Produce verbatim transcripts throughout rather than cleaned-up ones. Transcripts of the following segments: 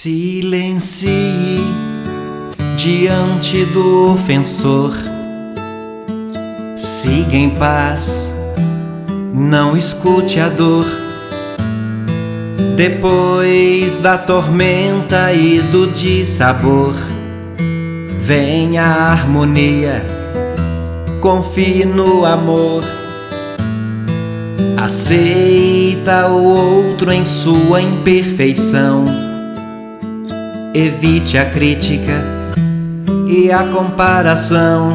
Silencie diante do ofensor, siga em paz, não escute a dor. Depois da tormenta e do dissabor, vem a harmonia, confie no amor. Aceita o outro em sua imperfeição, evite a crítica e a comparação.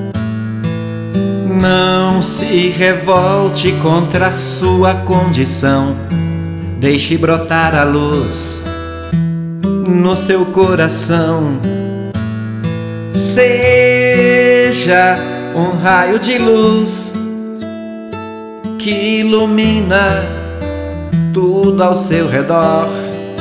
Não se revolte contra a sua condição, deixe brotar a luz no seu coração. Seja um raio de luz que ilumina tudo ao seu redor.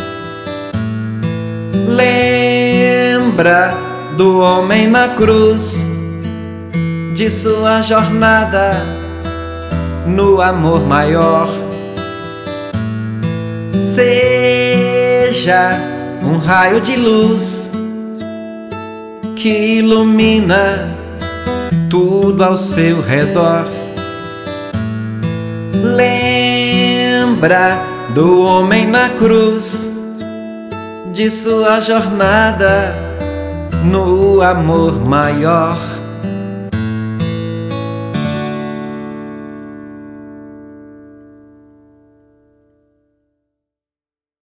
Lembra do homem na cruz, de sua jornada no amor maior. Seja um raio de luz que ilumina tudo ao seu redor. Lembra do homem na cruz, de sua jornada no amor maior.